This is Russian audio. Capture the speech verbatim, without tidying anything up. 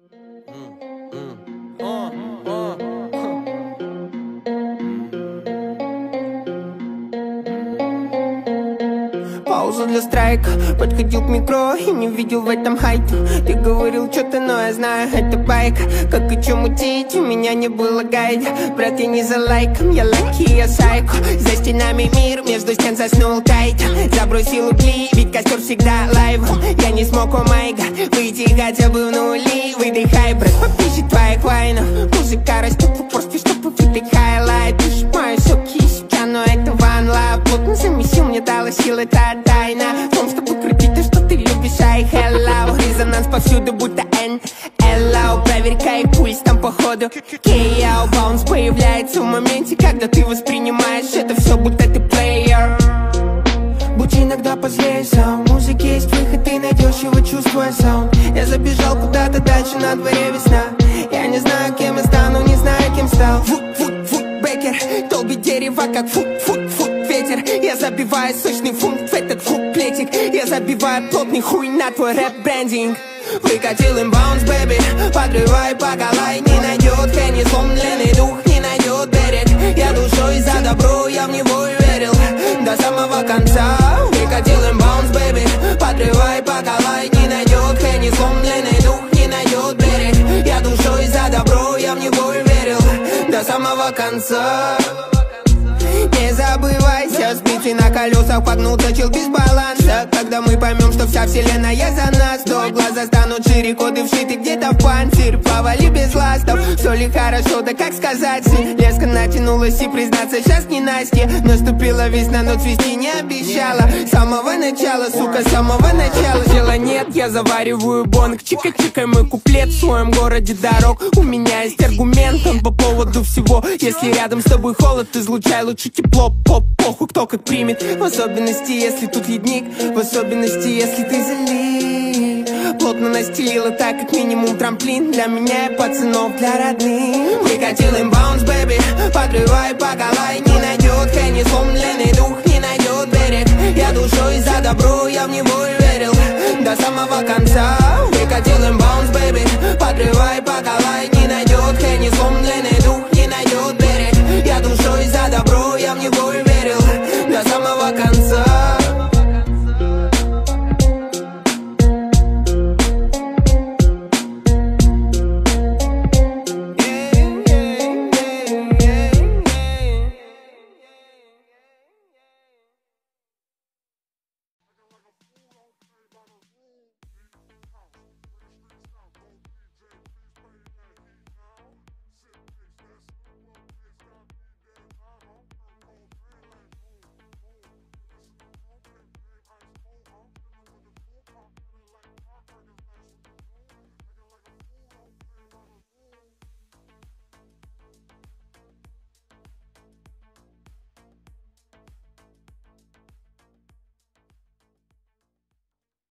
Пауза для страйка. Подходил к метро и не видел в этом хайпа. Ты говорил что-то, но я знаю, это байк. Как и чё мутить, у меня не было гайда. Брат, я не за лайком, я лаки, я сайко. За стенами мир, между стен заснул кайт. Забросил угли, ведь костер всегда лайв. Я не смог, о май гад, выйти хотя бы в нули. Выдыхай, брат, попищет твоих вайнов. Музыка растет в упорстве, чтобы видеть хайлайт. Ты ж мои соки себя, но это one love. Плотно замесил, мне дала силы, это тайна в том, чтобы крутить то, что ты любишь, ай, hello. Резонанс повсюду, будто эн эл о. Проверь пульс, там походу кей о. Баунс появляется в моменте, когда ты воспринимаешь это все, будто ты плеер. Будь иногда позлее, саунд. В музыке есть выход, ты найдешь его, чувствуя саунд. Я забежал куда-то дальше, на дворе весна. Я не знаю, кем я стану, не знаю, кем стал. Фут-фут-фут, бекер, долбит дерево, как фут-фут-фут ветер. Я забиваю сочный фунт в этот куплетик. Я забиваю плотный хуй на твой рэп-брендинг. Выкатил инбаунс, бэби, подрывай, поколай. Не найдет Хенни, сломленный дух не найдет берег. Я душой за добро, я в него верил до самого конца. Выкатил инбаунс, бэби, подрывай, поколай. Не найдет Хенни, сломленный дух не найдет берег. Я душой за добро, я в него верил до самого конца. Не забывайся, спицы на колесах погнутся, чел без баланса. Когда мы поймем, что вся вселенная за нас, то глаза станут шире, коды вшиты где-то в панцирь. Повали без ластов, все ли хорошо, да как сказать. Леска натянулась и, признаться, сейчас не Настя. Наступила весна, но цвести не обещала. С самого начала, сука, с самого начала. Дела нет, я завариваю бонг. Чика-чикай мой куплет в своем городе дорог. У меня есть аргумент, он по поводу всего. Если рядом с тобой холод, излучай лучше тепло. Поп, похуй, кто как примет. В особенности, если тут ледник. В особенности, если ты залип. Плотно настелила так, как минимум трамплин. Для меня и пацанов, для родных. Выкатил инбаунс, бэби, подрывай, поколай. Не найдет Хенни, сломленный дух не найдет берег. Я душой за добро, я в него верил до самого конца. Выкатил инбаунс, бэби,